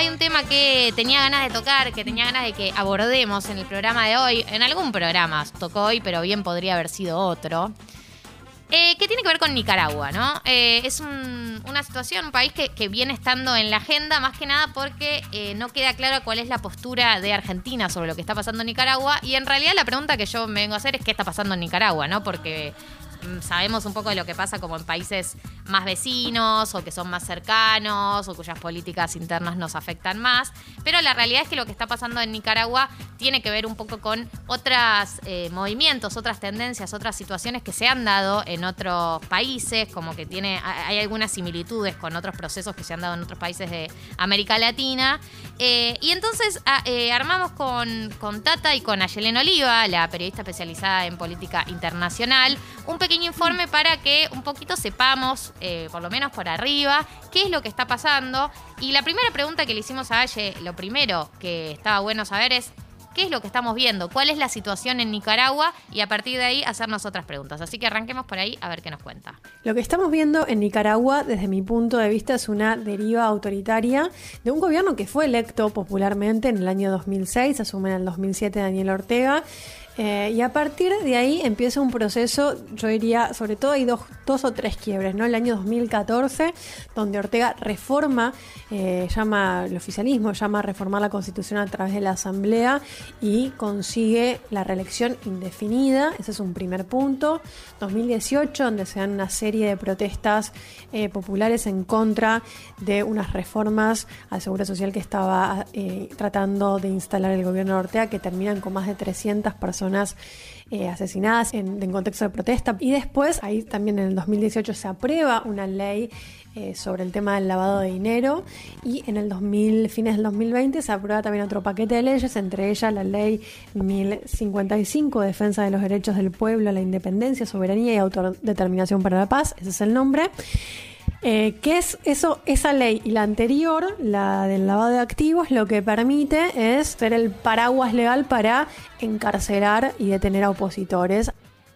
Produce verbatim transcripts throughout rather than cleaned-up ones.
hay un tema que tenía ganas de tocar, que tenía ganas de que abordemos en el programa de hoy. En algún programa tocó hoy, pero bien podría haber sido otro. Eh, que tiene que ver con Nicaragua, ¿no? Eh, es un, una situación, un país que, que viene estando en la agenda, más que nada porque eh, no queda claro cuál es la postura de Argentina sobre lo que está pasando en Nicaragua. Y en realidad la pregunta que yo me vengo a hacer es qué está pasando en Nicaragua, ¿no? Porque sabemos un poco de lo que pasa como en países más vecinos o que son más cercanos o cuyas políticas internas nos afectan más, pero la realidad es que lo que está pasando en Nicaragua tiene que ver un poco con otros eh, movimientos, otras tendencias, otras situaciones que se han dado en otros países, como que tiene hay algunas similitudes con otros procesos que se han dado en otros países de América Latina. Eh, y entonces a, eh, armamos con, con Tata y con Ayelén Oliva, la periodista especializada en política internacional, un pequeño informe para que un poquito sepamos, eh, por lo menos por arriba, qué es lo que está pasando. Y la primera pregunta que le hicimos a Aye, lo primero que estaba bueno saber es qué es lo que estamos viendo, cuál es la situación en Nicaragua y a partir de ahí hacernos otras preguntas. Así que arranquemos por ahí a ver qué nos cuenta. Lo que estamos viendo en Nicaragua, desde mi punto de vista, es una deriva autoritaria de un gobierno que fue electo popularmente en el año dos mil seis, asume en el dos mil siete Daniel Ortega. Eh, y a partir de ahí empieza un proceso, yo diría, sobre todo hay dos, dos o tres quiebres, ¿no? El año dos mil catorce, donde Ortega reforma, eh, llama el oficialismo, llama a reformar la Constitución a través de la Asamblea y consigue la reelección indefinida, ese es un primer punto. dos mil dieciocho, donde se dan una serie de protestas eh, populares en contra de unas reformas al Seguro Social que estaba eh, tratando de instalar el gobierno de Ortega, que terminan con más de trescientas personas Eh, asesinadas en, en contexto de protesta. Y después, ahí también en el dos mil dieciocho se aprueba una ley eh, sobre el tema del lavado de dinero y en el dos mil, fines del dos mil veinte se aprueba también otro paquete de leyes, entre ellas la ley mil cincuenta y cinco, Defensa de los Derechos del Pueblo, la Independencia, Soberanía y Autodeterminación para la Paz, ese es el nombre. Eh, ¿Qué es eso? Esa ley y la anterior, la del lavado de activos, lo que permite es ser el paraguas legal para encarcelar y detener a opositores.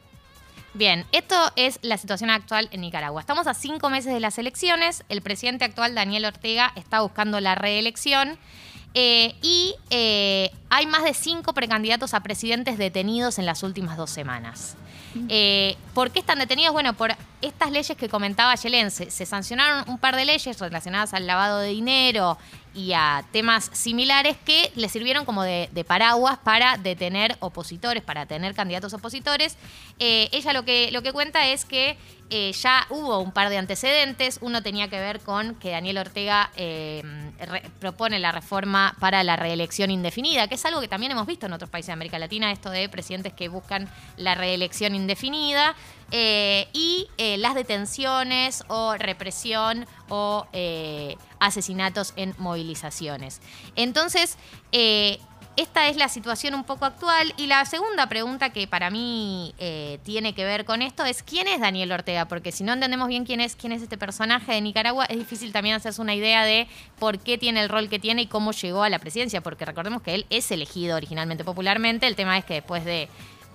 Bien, esto es la situación actual en Nicaragua. Estamos a cinco meses de las elecciones. El presidente actual, Daniel Ortega, está buscando la reelección. Eh, y eh, hay más de cinco precandidatos a presidentes detenidos en las últimas dos semanas. Eh, ¿Por qué están detenidos? Bueno, por estas leyes que comentaba Ayelén. Se, se sancionaron un par de leyes relacionadas al lavado de dinero y a temas similares que le sirvieron como de, de paraguas para detener opositores, para tener candidatos opositores. Eh, ella lo que, lo que cuenta es que eh, ya hubo un par de antecedentes. Uno tenía que ver con que Daniel Ortega eh, re, propone la reforma para la reelección indefinida, que es algo que también hemos visto en otros países de América Latina, esto de presidentes que buscan la reelección indefinida. Eh, y eh, las detenciones o represión o eh, asesinatos en movilizaciones. Entonces, eh, esta es la situación un poco actual. Y la segunda pregunta que para mí eh, tiene que ver con esto es ¿quién es Daniel Ortega? Porque si no entendemos bien quién es, quién es este personaje de Nicaragua, es difícil también hacerse una idea de por qué tiene el rol que tiene y cómo llegó a la presidencia. Porque recordemos que él es elegido originalmente popularmente. El tema es que después de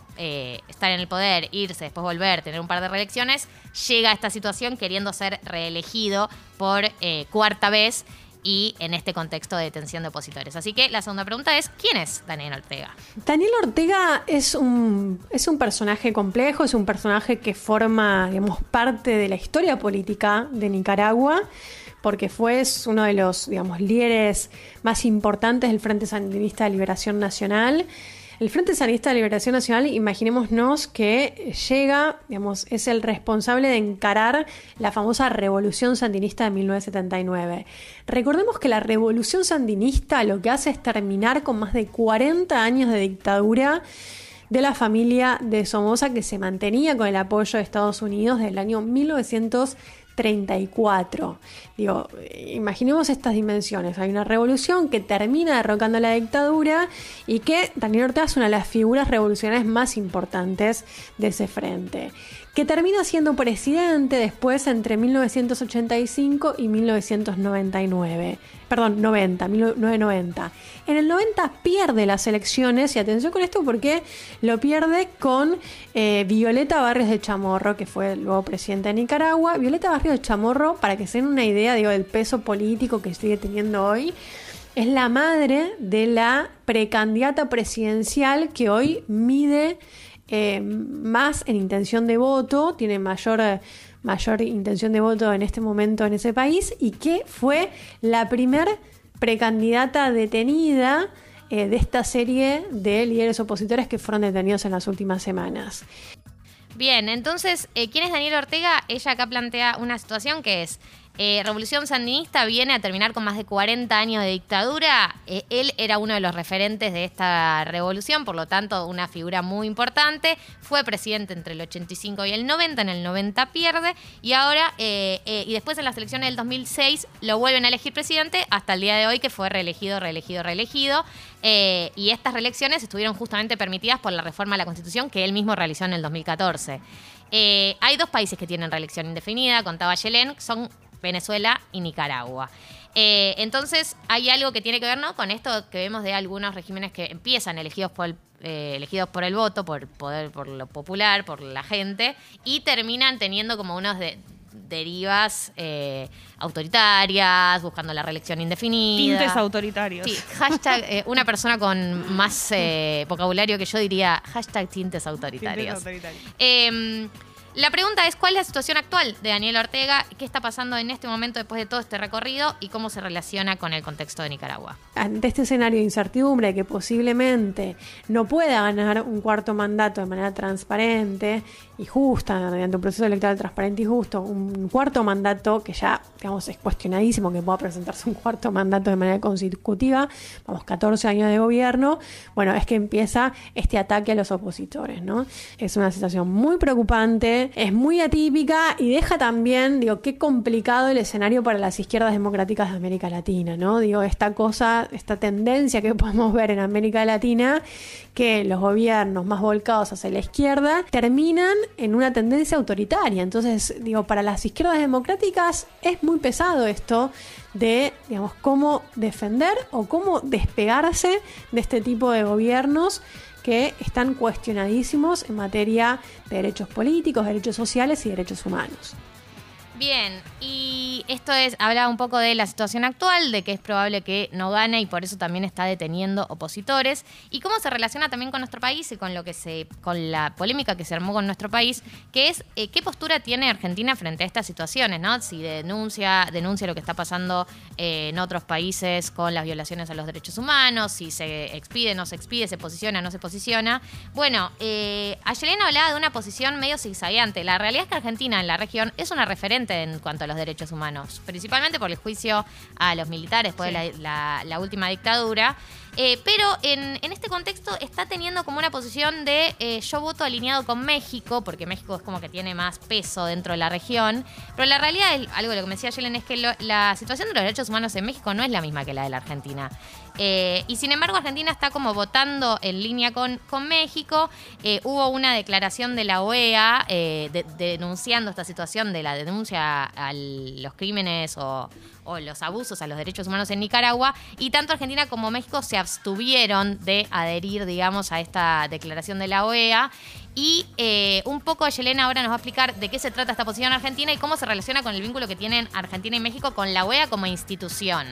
Eh, estar en el poder, irse, después volver, tener un par de reelecciones, llega a esta situación queriendo ser reelegido por eh, cuarta vez y en este contexto de detención de opositores. Así que la segunda pregunta es, ¿quién es Daniel Ortega? Daniel Ortega es un, es un personaje complejo, es un personaje que forma, digamos, parte de la historia política de Nicaragua, porque fue uno de los, digamos, líderes más importantes del Frente Sandinista de Liberación Nacional. El Frente Sandinista de Liberación Nacional, imaginémonos que llega, digamos, es el responsable de encarar la famosa Revolución Sandinista de mil novecientos setenta y nueve. Recordemos que la Revolución Sandinista lo que hace es terminar con más de cuarenta años de dictadura de la familia de Somoza, que se mantenía con el apoyo de Estados Unidos desde el año mil novecientos treinta y cuatro. Digo, imaginemos estas dimensiones. Hay una revolución que termina derrocando la dictadura y que Daniel Ortega es una de las figuras revolucionarias más importantes de ese frente, que termina siendo presidente después entre mil novecientos ochenta y cinco y mil novecientos noventa y nueve. Perdón, noventa, mil novecientos noventa. En el noventa pierde las elecciones, y atención con esto porque lo pierde con eh, Violeta Barrios de Chamorro, que fue luego presidenta de Nicaragua. Violeta Barrios de Chamorro, para que se den una idea, digo, del peso político que sigue teniendo hoy, es la madre de la precandidata presidencial que hoy mide eh, más en intención de voto, tiene mayor... Eh, mayor intención de voto en este momento en ese país, y que fue la primer precandidata detenida eh, de esta serie de líderes opositores que fueron detenidos en las últimas semanas. Bien, entonces, eh, ¿quién es Daniela Ortega? Ella acá plantea una situación que es, eh, Revolución Sandinista viene a terminar con más de cuarenta años de dictadura. Eh, él era uno de los referentes de esta revolución, por lo tanto, una figura muy importante. Fue presidente entre el ochenta y cinco y el noventa, en el noventa pierde, y ahora, eh, eh, y después en las elecciones del dos mil seis lo vuelven a elegir presidente, hasta el día de hoy que fue reelegido, reelegido, reelegido. Eh, y estas reelecciones estuvieron justamente permitidas por la reforma a la Constitución que él mismo realizó en el dos mil catorce. Eh, hay dos países que tienen reelección indefinida, contaba Yelén, son Venezuela y Nicaragua. Eh, entonces, hay algo que tiene que ver, ¿no?, con esto que vemos de algunos regímenes que empiezan elegidos por el, eh, elegidos por el voto, por poder, por lo popular, por la gente, y terminan teniendo como unos de... derivas eh, autoritarias, buscando la reelección indefinida. Tintes autoritarios. Sí, hashtag, eh, una persona con más eh, vocabulario que yo diría hashtag tintes autoritarios. Tintes autoritarios. Eh, la pregunta es, ¿cuál es la situación actual de Daniela Ortega? ¿Qué está pasando en este momento después de todo este recorrido? ¿Y cómo se relaciona con el contexto de Nicaragua? Ante este escenario de incertidumbre, que posiblemente no pueda ganar un cuarto mandato de manera transparente y justa, mediante un proceso electoral transparente y justo, un cuarto mandato que ya, digamos, es cuestionadísimo que pueda presentarse un cuarto mandato de manera consecutiva, vamos, catorce años de gobierno, bueno, es que empieza este ataque a los opositores, ¿no? Es una situación muy preocupante, es muy atípica y deja también, digo, qué complicado el escenario para las izquierdas democráticas de América Latina, ¿no? Digo, esta cosa, esta tendencia que podemos ver en América Latina, que los gobiernos más volcados hacia la izquierda terminan en una tendencia autoritaria. Entonces, digo, para las izquierdas democráticas es muy pesado esto de, digamos, cómo defender o cómo despegarse de este tipo de gobiernos que están cuestionadísimos en materia de derechos políticos, derechos sociales y derechos humanos. Bien, y esto es, habla un poco de la situación actual, de que es probable que no gane y por eso también está deteniendo opositores, y cómo se relaciona también con nuestro país y con lo que se, con la polémica que se armó con nuestro país, que es eh, qué postura tiene Argentina frente a estas situaciones, ¿no? Si denuncia, denuncia lo que está pasando eh, en otros países con las violaciones a los derechos humanos, si se expide, no se expide, se posiciona, no se posiciona. Bueno, eh, Ayelena hablaba de una posición medio zigzagueante. La realidad es que Argentina en la región es una referente en cuanto a los derechos humanos, principalmente por el juicio a los militares después sí. de la, la, la última dictadura. Eh, pero en, en este contexto está teniendo como una posición de eh, yo voto alineado con México, porque México es como que tiene más peso dentro de la región. Pero la realidad, es, algo de lo que me decía Yelen, es que lo, la situación de los derechos humanos en México no es la misma que la de la Argentina. Eh, y sin embargo, Argentina está como votando en línea con, con México. Eh, hubo una declaración de la O E A eh, de, de, denunciando esta situación de la denuncia a los crímenes o, o los abusos a los derechos humanos en Nicaragua. Y tanto Argentina como México se abstuvieron de adherir, digamos, a esta declaración de la O E A. Y eh, un poco Yelena ahora nos va a explicar de qué se trata esta posición argentina y cómo se relaciona con el vínculo que tienen Argentina y México con la O E A como institución.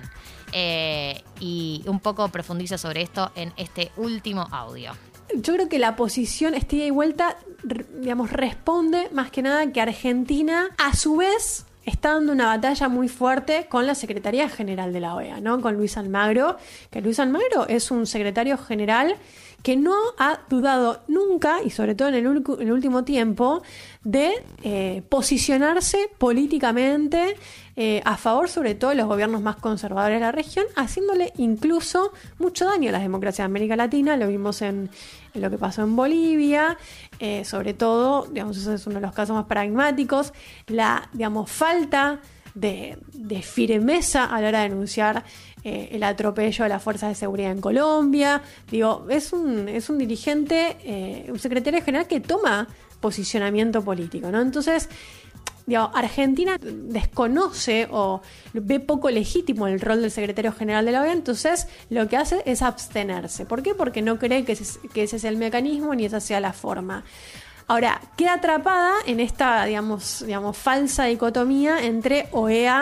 Eh, y un poco profundiza sobre esto en este último audio. Yo creo que la posición, este ida y vuelta, digamos, responde más que nada que Argentina, a su vez, está dando una batalla muy fuerte con la Secretaría General de la O E A, ¿no? Con Luis Almagro, que Luis Almagro es un secretario general que no ha dudado nunca, y sobre todo en el, en el último tiempo, de eh, posicionarse políticamente eh, a favor, sobre todo, de los gobiernos más conservadores de la región, haciéndole incluso mucho daño a las democracias de América Latina. Lo vimos en, en lo que pasó en Bolivia, eh, sobre todo, digamos, ese es uno de los casos más paradigmáticos, la, digamos, falta de, de firmeza a la hora de denunciar eh, el atropello de las fuerzas de seguridad en Colombia. Digo, es un, es un dirigente, eh, un secretario general que toma posicionamiento político, ¿no? Entonces, digo, Argentina desconoce o ve poco legítimo el rol del secretario general de la O E A, entonces lo que hace es abstenerse. ¿Por qué? Porque no cree que ese, que ese sea el mecanismo ni esa sea la forma. Ahora, queda atrapada en esta, digamos, digamos, falsa dicotomía entre O E A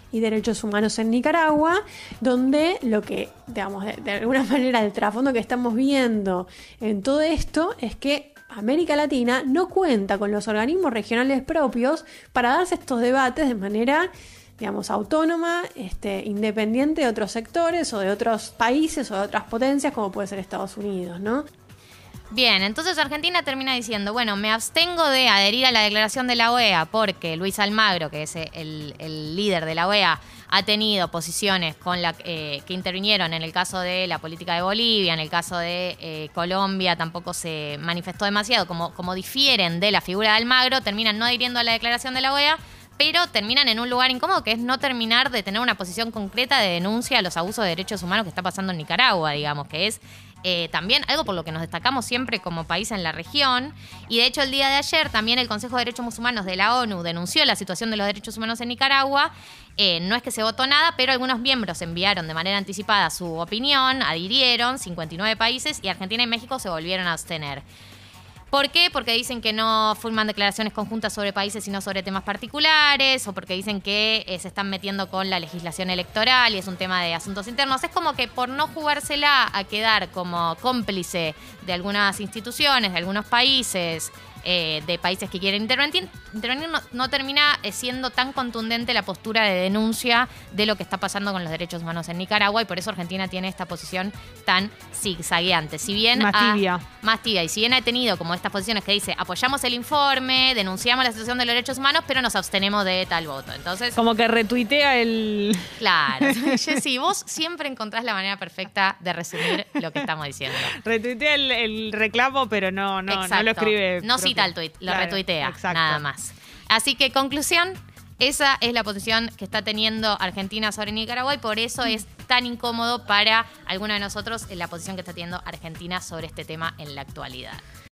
y Derechos Humanos en Nicaragua, donde lo que, digamos, de, de alguna manera el trasfondo que estamos viendo en todo esto es que América Latina no cuenta con los organismos regionales propios para darse estos debates de manera, digamos, autónoma, este, independiente de otros sectores o de otros países o de otras potencias como puede ser Estados Unidos, ¿no? Bien, entonces Argentina termina diciendo, bueno, me abstengo de adherir a la declaración de la O E A porque Luis Almagro, que es el, el líder de la O E A, ha tenido posiciones con la, eh, que intervinieron en el caso de la política de Bolivia, en el caso de eh, Colombia tampoco se manifestó demasiado, como, como difieren de la figura de Almagro, terminan no adhiriendo a la declaración de la O E A, pero terminan en un lugar incómodo que es no terminar de tener una posición concreta de denuncia a los abusos de derechos humanos que está pasando en Nicaragua, digamos, que es eh, también algo por lo que nos destacamos siempre como país en la región. Y de hecho el día de ayer también el Consejo de Derechos Musulmanos de la ONU denunció la situación de los derechos humanos en Nicaragua. Eh, no es que se votó nada, pero algunos miembros enviaron de manera anticipada su opinión, adhirieron, cincuenta y nueve países, y Argentina y México se volvieron a abstener. ¿Por qué? Porque dicen que no forman declaraciones conjuntas sobre países, sino sobre temas particulares, o porque dicen que eh, se están metiendo con la legislación electoral y es un tema de asuntos internos. Es como que por no jugársela a quedar como cómplice de algunas instituciones, de algunos países, eh, de países que quieren intervenir, intervenir no, no termina siendo tan contundente la postura de denuncia de lo que está pasando con los derechos humanos en Nicaragua, y por eso Argentina tiene esta posición tan zigzagueante. Si bien más ha, tibia. Más tibia. Y si bien ha tenido como estas posiciones que dice, apoyamos el informe, denunciamos la situación de los derechos humanos, pero nos abstenemos de tal voto. Entonces, como que retuitea el... Claro. Jessy, vos siempre encontrás la manera perfecta de resumir lo que estamos diciendo. Retuitea el, el reclamo, pero no, no, no lo escribe. No cita el tuit, lo claro, retuitea, exacto. Nada más. Así que, conclusión, esa es la posición que está teniendo Argentina sobre Nicaragua, y por eso es tan incómodo para alguno de nosotros la posición que está teniendo Argentina sobre este tema en la actualidad.